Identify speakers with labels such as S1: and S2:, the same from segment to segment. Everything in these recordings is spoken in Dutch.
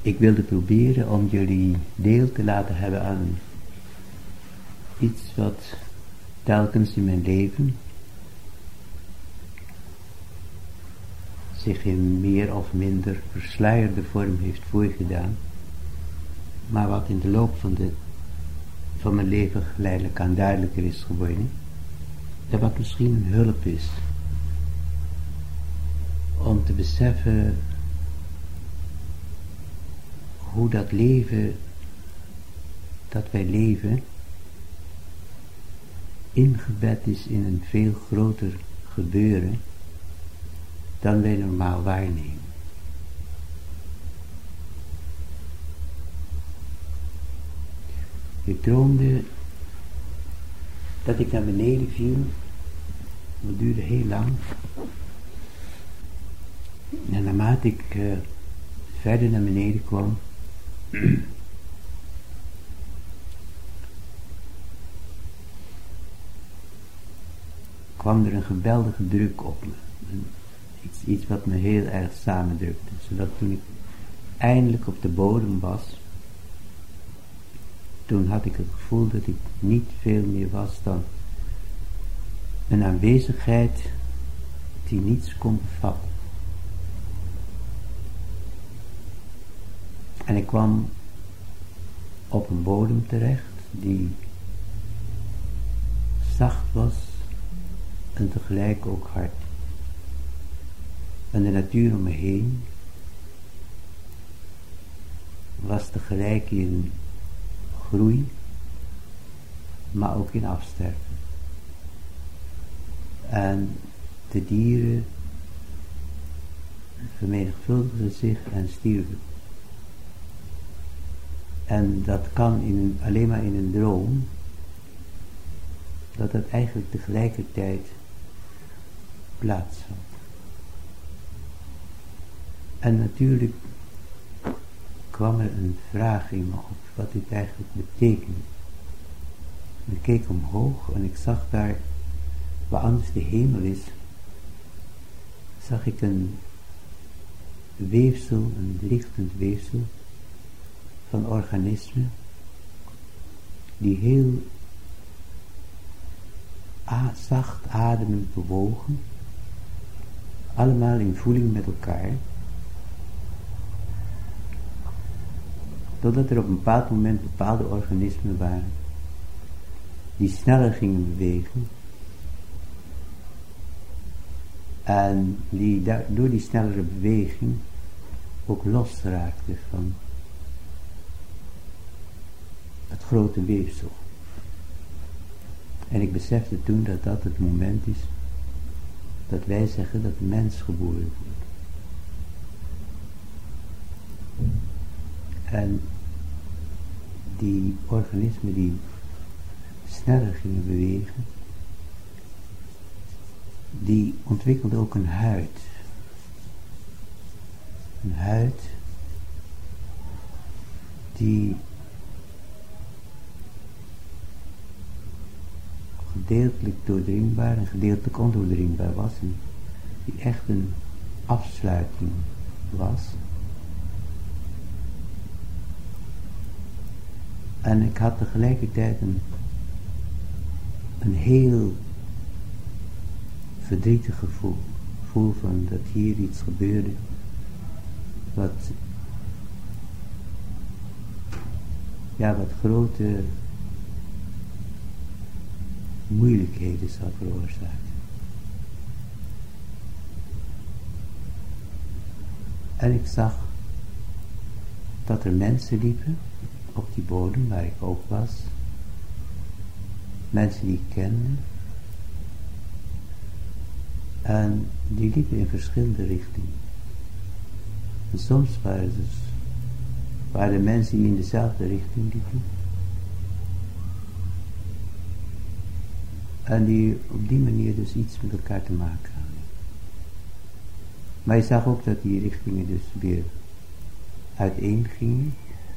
S1: ik wilde proberen om jullie deel te laten hebben aan iets wat telkens in mijn leven zich in meer of minder versluierde vorm heeft voorgedaan, maar wat in de loop van mijn leven geleidelijk aan duidelijker is geworden, en wat misschien een hulp is om te beseffen hoe dat leven dat wij leven ingebed is in een veel groter gebeuren dan wij normaal waarnemen. Ik droomde dat ik naar beneden viel. Dat duurde heel lang. En naarmate ik verder naar beneden kwam, kwam er een geweldige druk op me. Iets wat me heel erg samendrukte. Zodat toen ik eindelijk op de bodem was, toen had ik het gevoel dat ik niet veel meer was dan een aanwezigheid die niets kon bevatten. En ik kwam op een bodem terecht die zacht was en tegelijk ook hard. En de natuur om me heen was tegelijk in groei, maar ook in afsterven. En de dieren vermenigvuldigden zich en stierven. En dat kan alleen maar in een droom, dat het eigenlijk tegelijkertijd plaatsvond. En natuurlijk kwam er een vraag in me op, wat dit eigenlijk betekende. Ik keek omhoog en ik zag daar, waar anders de hemel is, zag ik een weefsel, een lichtend weefsel van organismen die heel zacht ademend bewogen, allemaal in voeling met elkaar, totdat er op een bepaald moment bepaalde organismen waren die sneller gingen bewegen en die door die snellere beweging ook losraakten van het grote weefsel. En ik besefte toen dat dat het moment is dat wij zeggen dat de mens geboren wordt. En die organismen die sneller gingen bewegen, die ontwikkelden ook een huid. Een huid die gedeeltelijk doordringbaar en gedeeltelijk ondoordringbaar was. En die echt een afsluiting was. En ik had tegelijkertijd een heel verdrietig gevoel. Gevoel van dat hier iets gebeurde wat grote moeilijkheden zou veroorzaken. En ik zag dat er mensen liepen op die bodem waar ik ook was. Mensen die ik kende. En die liepen in verschillende richtingen. En soms waren er mensen die in dezelfde richting liepen. En die op die manier dus iets met elkaar te maken hadden. Maar je zag ook dat die richtingen dus weer uiteen gingen.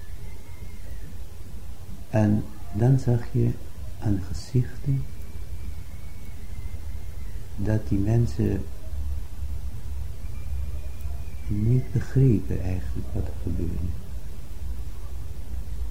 S1: En dan zag je aan gezichten dat die mensen niet begrepen eigenlijk wat er gebeurde.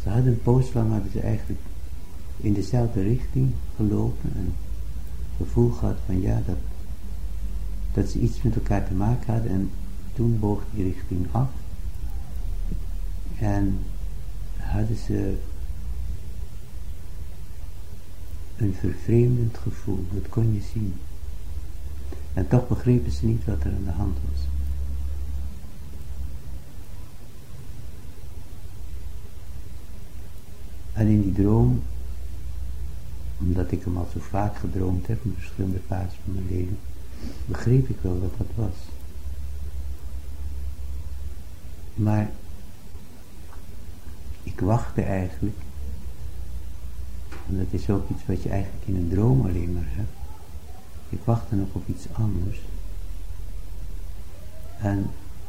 S1: Ze hadden een poos lang hadden ze eigenlijk in dezelfde richting gelopen en het gevoel gehad van ja, dat ze iets met elkaar te maken hadden en toen boog die richting af en hadden ze een vervreemdend gevoel, dat kon je zien. En toch begrepen ze niet wat er aan de hand was. En in die droom, omdat ik hem al zo vaak gedroomd heb in verschillende fases van mijn leven, begreep ik wel wat dat was. Maar ik wachtte eigenlijk, en dat is ook iets wat je eigenlijk in een droom alleen maar hebt, ik wachtte nog op iets anders. En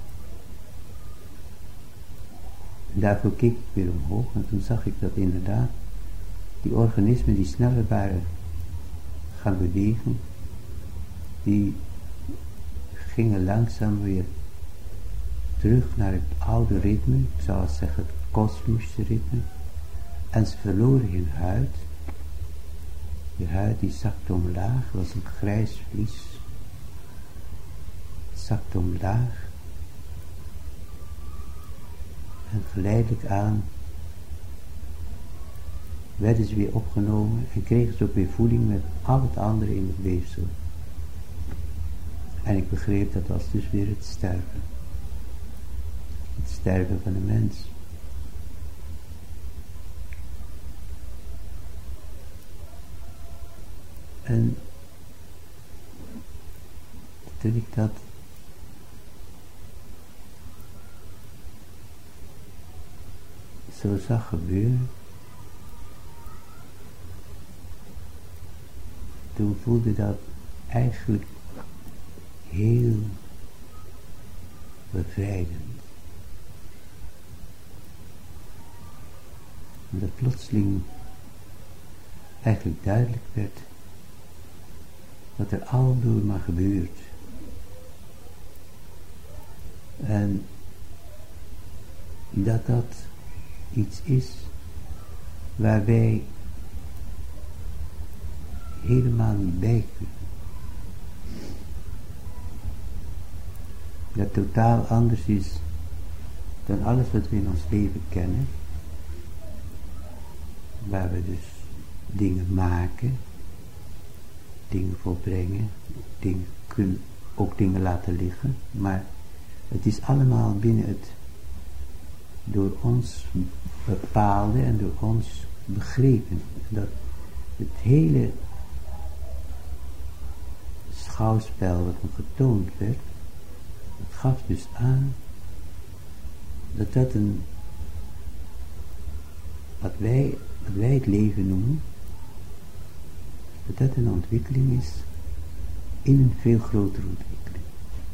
S1: daarvoor keek ik weer omhoog en toen zag ik dat inderdaad die organismen die sneller waren gaan bewegen, die gingen langzaam weer terug naar het oude ritme, ik zou zeggen het kosmische ritme, en ze verloren hun huid. De huid die zakte omlaag, was een grijs vlies, zakte omlaag en geleidelijk aan werden ze weer opgenomen en kregen ze ook weer voeding met al het andere in het weefsel. En ik begreep dat was dus weer het sterven. Het sterven van de mens. En toen ik dat zo zag gebeuren, toen voelde dat eigenlijk heel bevrijdend. Omdat plotseling eigenlijk duidelijk werd wat er aldoor maar gebeurt. En dat dat iets is waar wij helemaal niet bij kunnen. Dat totaal anders is dan alles wat we in ons leven kennen. Waar we dus dingen maken, dingen volbrengen, ook dingen laten liggen. Maar het is allemaal binnen het door ons bepaalde en door ons begrepen. Dat het hele schouwspel wat nog getoond werd, het gaf dus aan dat dat een, wat wij het leven noemen, dat dat een ontwikkeling is in een veel grotere ontwikkeling.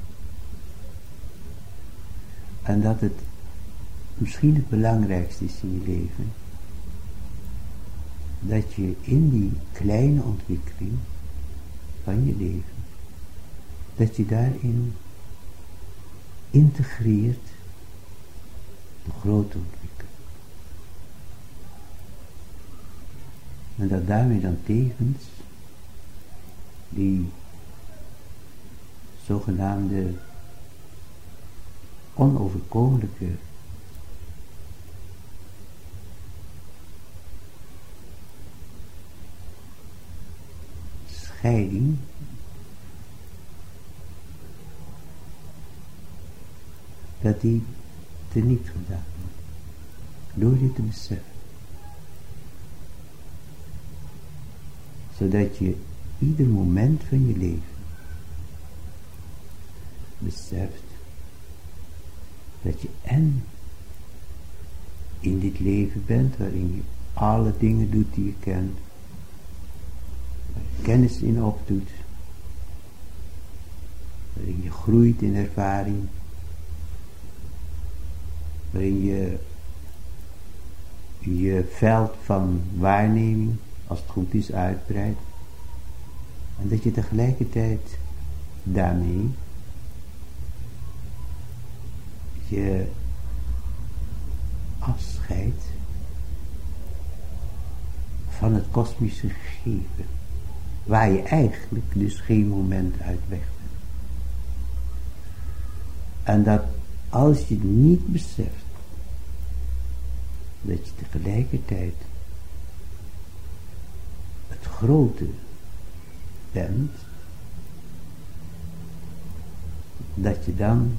S1: En dat het misschien het belangrijkste is in je leven, dat je in die kleine ontwikkeling van je leven, dat je daarin integreert de grote ontwikkeling. En dat daarmee dan tevens die zogenaamde onoverkomelijke scheiding dat die teniet gedaan wordt door dit te beseffen, zodat je ieder moment van je leven beseft dat je en in dit leven bent waarin je alle dingen doet die je kent, waar je kennis in opdoet, waarin je groeit in ervaring, waarin je veld van waarneming, als het goed is, uitbreidt. En dat je tegelijkertijd daarmee je afscheidt van het kosmische gegeven, waar je eigenlijk dus geen moment uit weg bent. En dat als je niet beseft, dat je tegelijkertijd het grote bent, dat je dan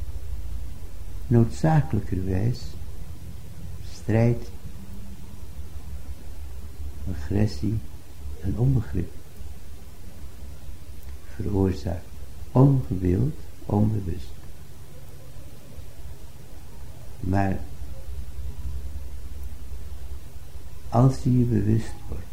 S1: noodzakelijkerwijs strijd, agressie en onbegrip veroorzaakt, ongewild, onbewust. Maar als je je bewust wordt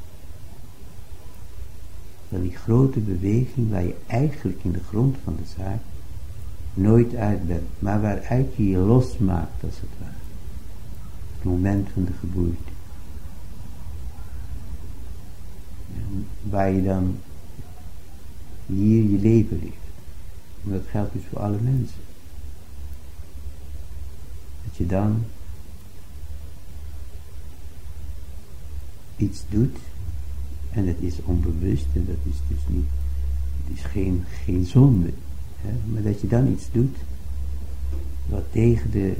S1: van die grote beweging waar je eigenlijk in de grond van de zaak nooit uit bent, maar waaruit je je losmaakt als het ware. Het moment van de geboorte. En waar je dan hier je leven leeft. En dat geldt dus voor alle mensen. Dat je dan iets doet, en het is onbewust, en dat is dus niet, het is geen zonde, hè, maar dat je dan iets doet wat tegen de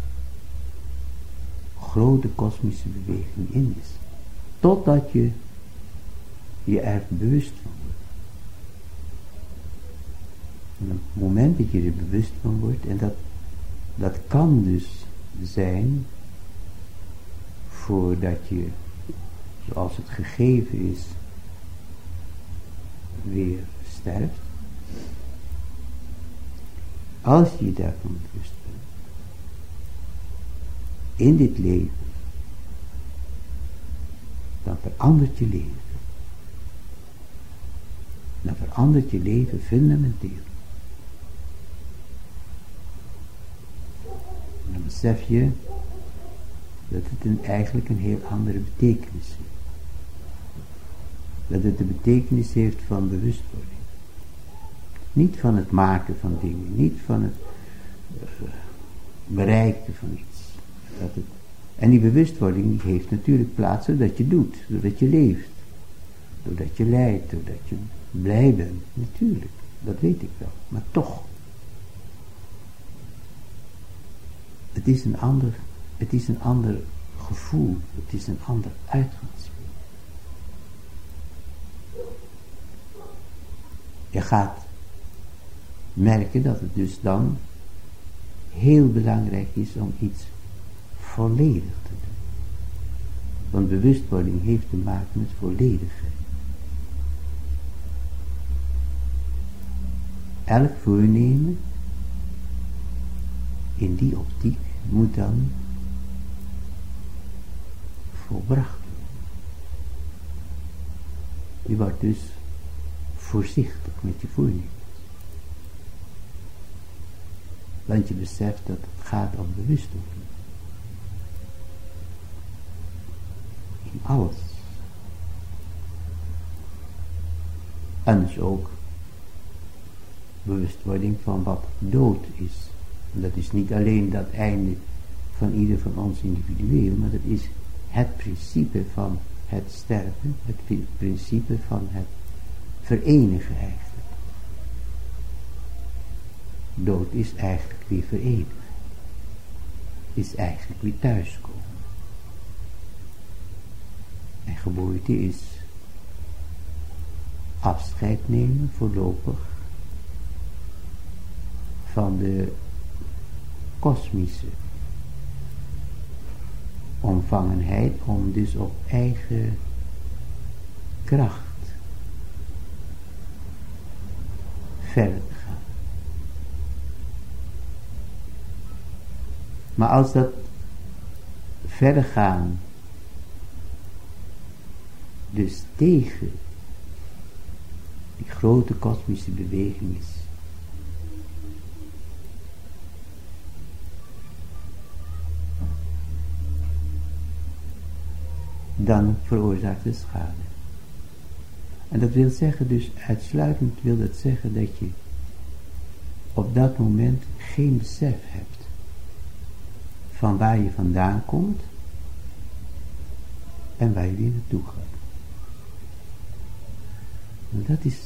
S1: grote kosmische beweging in is, totdat je je er bewust van wordt. En op het moment dat je er bewust van wordt, en dat kan dus zijn voordat je, zoals het gegeven is, weer sterft. Als je daarvan bewust bent, in dit leven, dan verandert je leven. Dan verandert je leven fundamenteel. En dan besef je dat het eigenlijk een heel andere betekenis heeft. Dat het de betekenis heeft van bewustwording. Niet van het maken van dingen, niet van het bereiken van iets. En die bewustwording die heeft natuurlijk plaats doordat je doet, doordat je leeft, doordat je lijdt, doordat je blij bent. Natuurlijk, dat weet ik wel, maar toch. Het is een ander gevoel, het is een ander uitgangspunt. Je gaat merken dat het dus dan heel belangrijk is om iets volledig te doen. Want bewustwording heeft te maken met volledigheid. Elk voornemen in die optiek moet dan volbracht worden. Je wordt dus voorzichtig met je voornemens. Want je beseft dat het gaat om bewustwording. In alles. En dus ook bewustwording van wat dood is. En dat is niet alleen dat einde van ieder van ons individueel, maar dat is het principe van het sterven, het principe van het verenigen eigenlijk. Dood is eigenlijk weer verenigen. Is eigenlijk weer thuiskomen. En geboorte is afscheid nemen voorlopig van de kosmische omvangenheid om dus op eigen kracht verder te gaan. Maar als dat verder gaan dus tegen die grote kosmische beweging is, dan veroorzaakt het schade. En dat wil zeggen dus, uitsluitend wil dat zeggen dat je op dat moment geen besef hebt van waar je vandaan komt en waar je weer naartoe gaat. En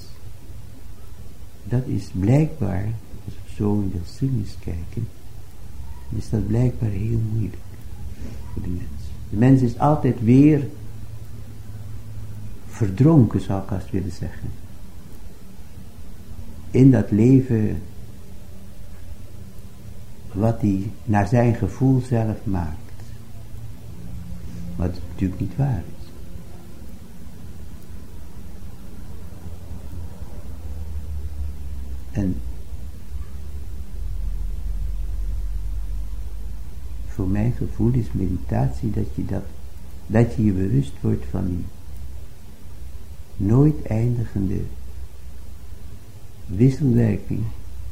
S1: dat is blijkbaar, als we zo in de geschiedenis kijken, is dat blijkbaar heel moeilijk voor de mens. De mens is altijd weer verdronken, zou ik haast willen zeggen, in dat leven wat hij naar zijn gevoel zelf maakt. Wat natuurlijk niet waar is. En voor mijn gevoel is meditatie dat je je bewust wordt van die nooit eindigende wisselwerking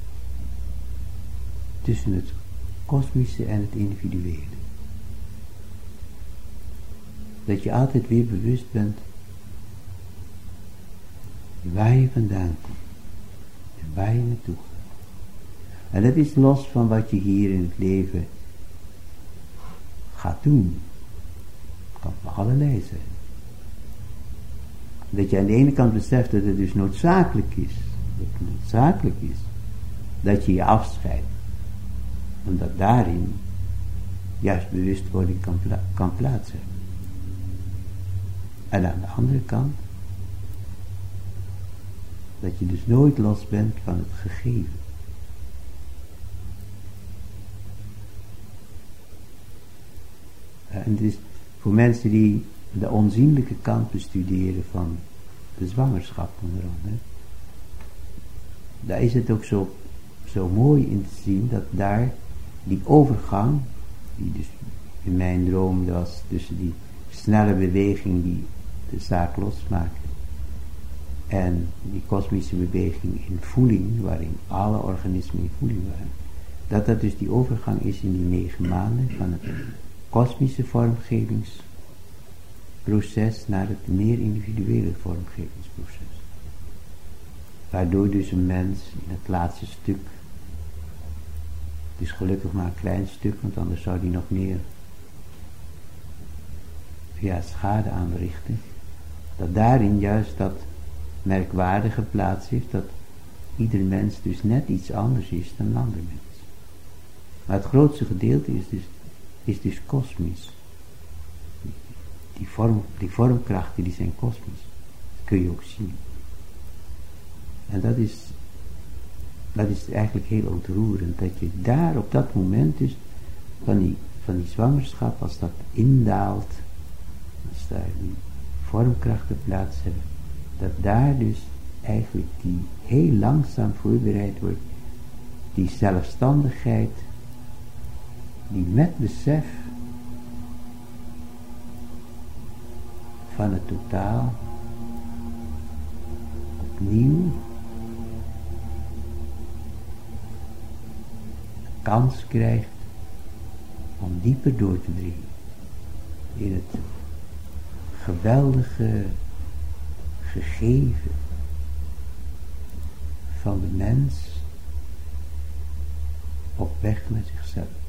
S1: tussen het kosmische en het individuele. Dat je altijd weer bewust bent waar je vandaan komt en waar je naartoe gaat. En dat is los van wat je hier in het leven gaat doen. Het kan van allerlei zijn. Dat je aan de ene kant beseft dat het dus noodzakelijk is, dat je je afscheidt. Omdat daarin juist bewustwording kan plaats hebben. En aan de andere kant, dat je dus nooit los bent van het gegeven. En dus voor mensen die de onzienlijke kant bestuderen van de zwangerschap onder andere, daar is het ook zo mooi in te zien dat daar die overgang, die dus in mijn droom was tussen die snelle beweging die de zaak losmaakte en die kosmische beweging in voeling, waarin alle organismen in voeling waren, dat dus die overgang is in die 9 maanden van het kosmische vormgevingsproces naar het meer individuele vormgevingsproces. Waardoor dus een mens in het laatste stuk, het is gelukkig maar een klein stuk, want anders zou die nog meer schade aanrichten, dat daarin juist dat merkwaardige plaats heeft, dat ieder mens dus net iets anders is dan een ander mens. Maar het grootste gedeelte is dus kosmisch. Die vormkrachten die zijn kosmisch. Dat kun je ook zien. En dat is eigenlijk heel ontroerend, dat je daar op dat moment dus van die zwangerschap, als dat indaalt, als daar die vormkrachten plaats hebben, dat daar dus eigenlijk die heel langzaam voorbereid wordt, die zelfstandigheid, die met besef van het totaal opnieuw de kans krijgt om dieper door te dringen in het geweldige gegeven van de mens op weg naar zichzelf.